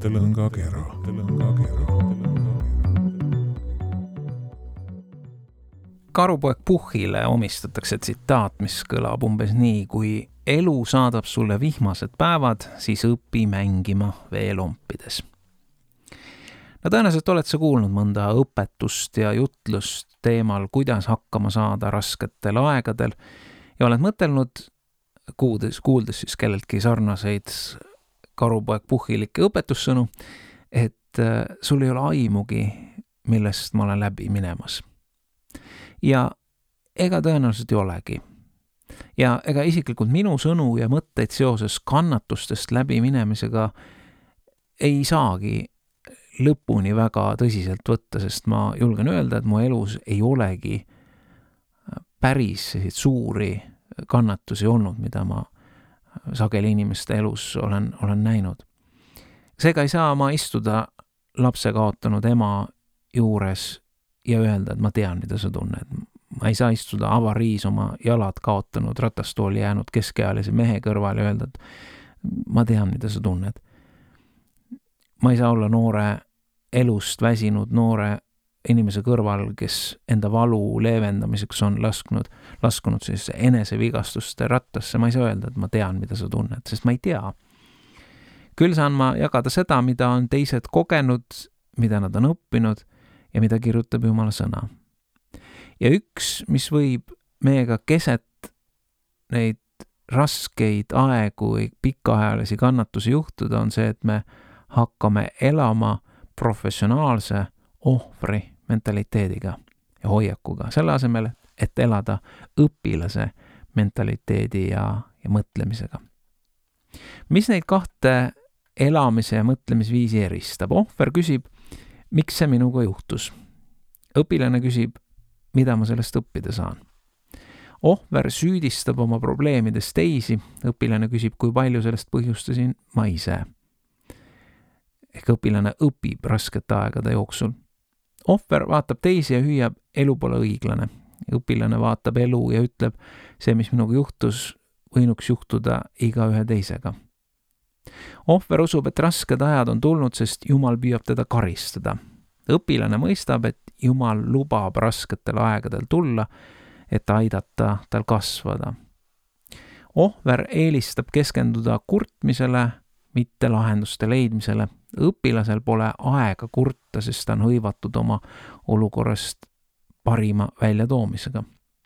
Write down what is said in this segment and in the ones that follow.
mõttelõngakera. Karupoeg Puhhile omistatakse tsitaat, mis kõlab umbes nii: kui elu saadab sulle vihmased päevad, siis õpi mängima veelompides. No tõenäoliselt oled sa kuulnud mõnda õpetust ja jutlust teemal, kuidas hakkama saada rasketel aegadel ja oled mõtelnud, kuuldes siis kelleltki sarnaseid Karupoeg Puhhilikke õpetussõnu, et sul ei ole aimugi, millest ma olen läbi minemas. Ja ega tõenäoliselt ei olegi. Ja ega isiklikult minu sõnu ja mõtteid seoses kannatustest läbi minemisega ei saagi lõpuni väga tõsiselt võtta, sest ma julgen öelda, et mu elus ei olegi päris suuri kannatusi olnud, mida ma sageli inimeste elus olen näinud. Seega ei saa ma istuda lapse kaotanud ema juures ja öelda, et ma tean, mida sa tunned. Ma ei saa istuda avariis oma jalad kaotanud ratastooli jäänud keskealise mehe kõrval ja öelda, et ma tean, mida sa tunned. Ma ei saa olla noore elust väsinud noore inimese kõrval, kes enda valu leevendamiseks on laskunud siis enesevigastuste rattasse. Ma ei saa öelda, et ma tean, mida sa tunned, sest ma ei tea. Küll saan ma jagada seda, mida on teised kogenud, mida nad on õppinud ja mida kirjutab Jumala sõna. Ja üks, mis võib meiega keset neid raskeid aegu või pikaajalisi kannatusi juhtuda, on see, et me hakkame elama professionaalse ohvri mentaliteediga ja hoiakuga, selle asemel, et elada õpilase mentaliteedi ja mõtlemisega. Mis neid kahte elamise ja mõtlemisviisi eristab? Ohver küsib, miks see minuga juhtus? Õpilane küsib, mida ma sellest õppida saan? Ohver süüdistab oma probleemidest teisi, õpilane küsib, kui palju sellest põhjustasin ma ise. Ehk õpilane õpib raskete aegade jooksul. Ohver vaatab teisi ja hüüab, elu pole õiglane. Õpilane vaatab elu ja ütleb, see, mis minuga juhtus, võinuks juhtuda iga ühe teisega. Ohver usub, et rasked ajad on tulnud, sest Jumal püüab teda karistada. Õpilane mõistab, et Jumal lubab rasketel aegadel tulla, et aidata tal kasvada. Ohver eelistab keskenduda kurtmisele, mitte lahenduste leidmisele. Õpilasel pole aega kurta, sest ta on hõivatud oma olukorrast parima väljatoomisega.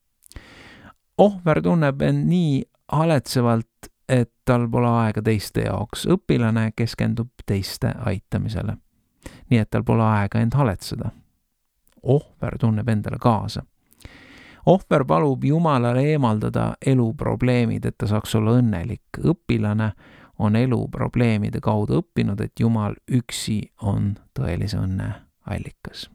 Ohver tunneb end nii haletsevalt, et tal pole aega teiste jaoks. Õpilane keskendub teiste aitamisele, nii et tal pole aega end haletseda. Ohver tunneb endale kaasa. Ohver palub Jumalale eemaldada elu probleemid, et ta saaks olla õnnelik. Õpilane on elu probleemide kaudu õppinud, et Jumal üksi on tõelise õnne allikas.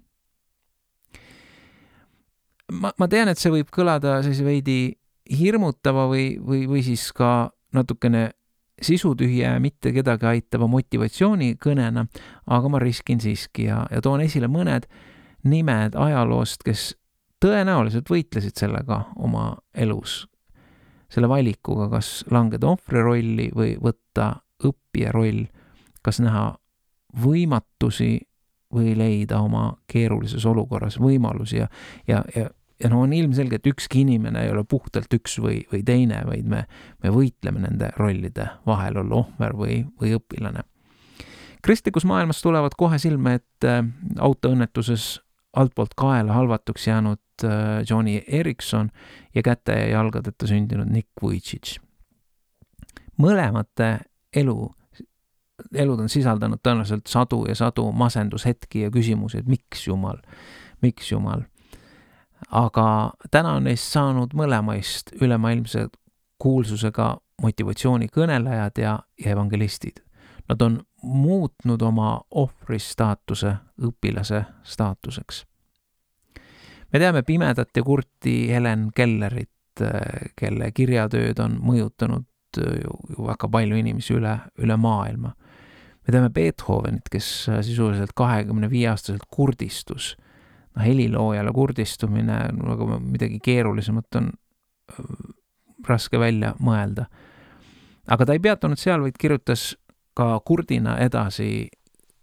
Ma tean, et see võib kõlada sellise veidi hirmutava või siis ka natukene sisutühja ja mitte kedagi aitava motivatsiooni kõnena, aga ma riskin siiski ja toon esile mõned nimed ajaloost, kes tõenäoliselt võitlesid sellega oma elus, selle valikuga, kas langeda ohvri rolli või võtta õppija roll, kas näha võimatusi või leida oma keerulises olukorras võimalusi ja on ilmselge, et ükski inimene ei ole puhtalt üks või teine, vaid me võitleme nende rollide vahel, olla ohver või õpilane. Kristlikus maailmas tulevad kohe silme, et autoõnnetuses altpoolt kaela halvatuks jäänud Johnny Eriksson ja käte ja jalgadeta sündinud Nick Vujicic. Mõlemate elud on sisaldanud tõenäoliselt sadu ja sadu masendushetki ja küsimusi, et miks Jumal. Aga täna on neist saanud mõlemaist ülemaailmse kuulsusega motivatsiooni kõnelejad ja evangelistid. Nad on muutnud oma ohvri staatuse õpilase staatuseks. Me teame pimedat ja kurti Helen Kellerit, kelle kirjatööd on mõjutanud ju väga palju inimesi üle maailma. Me teame Beethovenit, kes sisuliselt 25-aastaselt kurdistus. Heliloojale kurdistumine, aga midagi keerulisemat on raske välja mõelda. Aga ta ei peatunud seal, vaid kirjutas ka kurdina edasi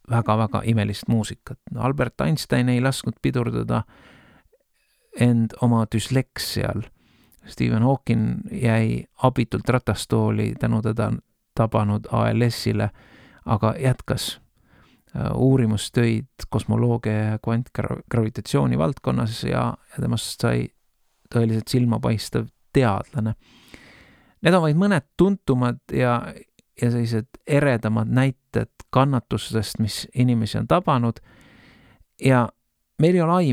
väga-väga imelist muusikat. Albert Einstein ei lasknud pidurdada end oma düsleksial. Stephen Hawking jäi abitult ratastooli tänu teda tabanud ALS-ile, aga jätkas uurimustöid kosmoloogia ja kvantgravitatsiooni valdkonnas ja temast sai tõeliselt silmapaistev teadlane. Need on vaid mõned tuntumad ja sellised eredamad näited kannatustest, mis inimesi on tabanud ja meil ei ole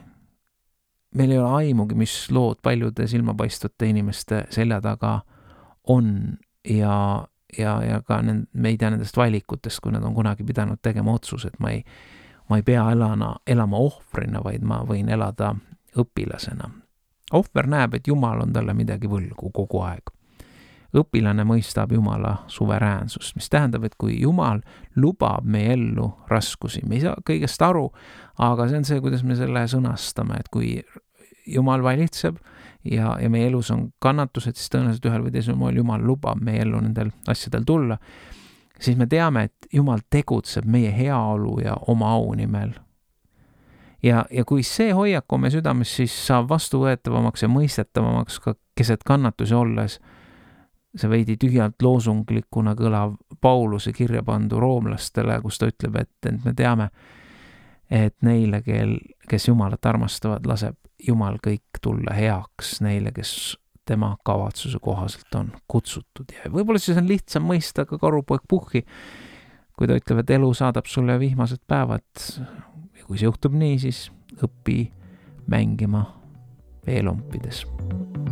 aimugi, mis lood paljude silmapaistvate inimeste selja taga on ja ka me ei tea nendest valikutest, kui nad on kunagi pidanud tegema otsused. Ma ei pea elama ohvrina, vaid ma võin elada õpilasena. Ohver näeb, et Jumal on talle midagi võlgu kogu aeg. Õpilane mõistab Jumala suveräänsust, mis tähendab, et kui Jumal lubab meie ellu raskusi, me ei saa kõigest aru, aga see on see, kuidas me selle sõnastame, et kui Jumal valitseb ja meie elus on kannatused, siis tõenäoliselt ühel või teisel moel Jumal lubab meie ellu nendel asjadel tulla, siis me teame, et Jumal tegutseb meie heaolu ja oma au nimel. Ja kui see hoiak on meie südames, siis saab vastuvõetavamaks ja mõistetavamaks ka keset kannatusi olles see veidi tühjalt loosunglikuna kõlav Pauluse kirja pandu roomlastele, kus ta ütleb, et me teame, et neile, kes Jumalat armastavad, laseb Jumal kõik tulla heaks neile, kes tema kavatsuse kohaselt on kutsutud. Ja võib-olla siis on lihtsam mõista ka karupoeg Puhhi, kui ta ütleb, et elu saadab sulle vihmased päevad. Ja kui see juhtub nii, siis õpi mängima veelompides.